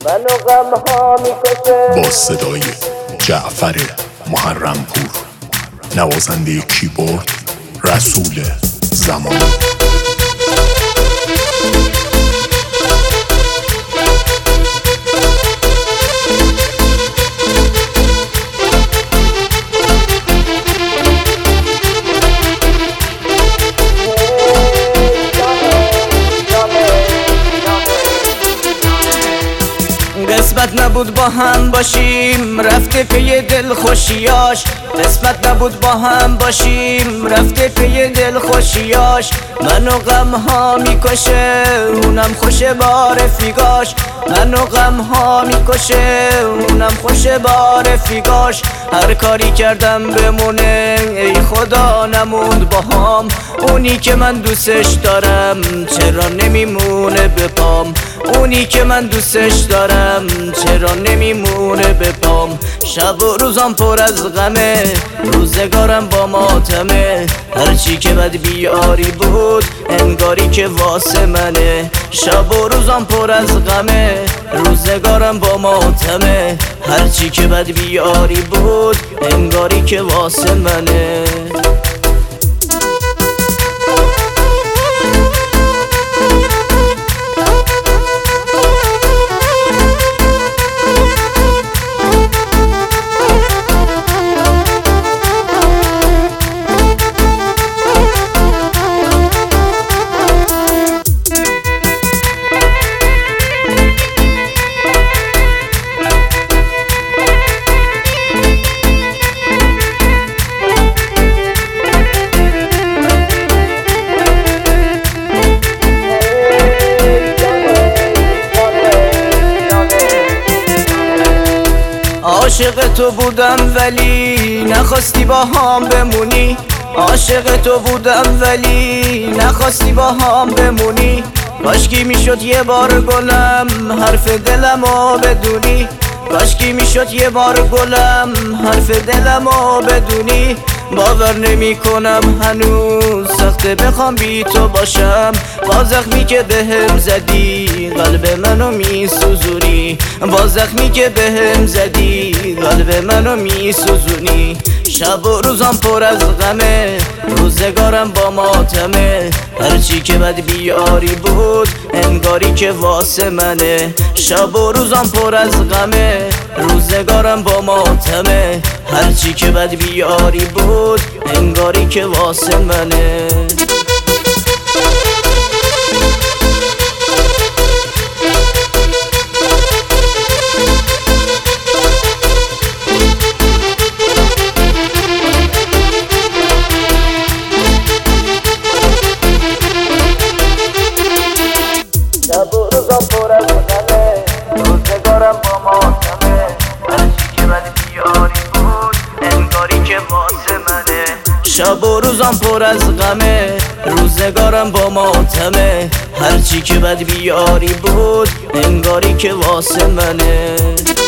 منو غمها میکشه. با صدای جعفر محرمپور، نوازنده کیبورد رسول زمان. قسمت نبود با هم باشیم رفته پی دل خوشیاش، قسمت نبود با هم باشیم رفته پی دل خوشیاش. منو غمها میکشه اونم خوشه با رفیقاش، منو غمها میکشه اونم خوشه با رفیقاش. هر کاری کردم بمونه ای خدا نموند با هم، اونی که من دوستش دارم چرا نمیمونه به پام، اونی که من دوستش دارم چرا نمیمونه به پام. شب و روزم پر از غمه، روزگارم با ماتمه، هرچی که بد بیاری بود انگاری که واسه منه. شب و روزم پر از غمه، روزگارم با ماتمه، هرچی که بد بیاری بود انگاری که واسه منه. عاشق تو بودم ولی نخواستی با هم بمونی، عاشق تو بودم ولی نخواستی با هم بمونی. کاشکی میشد یه بار گلم حرف دلمو بدونی، کاشکی میشد یه بار گلم حرف دلمو بدونی. باور نمی کنم هنوز سخته بخوام بی تو باشم، با زخمی که بهم زدی قلب منو می سوزونی، با زخمی که بهم زدی قلب منو می سوزونی. شب و روزم پر از غمه، روزگارم با ماتمه، هرچی که بد بیاری بود انگاری که واسه منه. شب و روزم پر از غمه، روزگارم با ماتمه، هرچی که بد بیاری بود انگاری که واسه منه. شب و روزم پر از غمه، روزگارم با ماتمه، هرچی که بد بیاری بود انگاری که واسه منه. شب و روزم پر از غمه، روزگارم با ماتمه، هرچی که بد بیاری بود انگاری که واسه منه.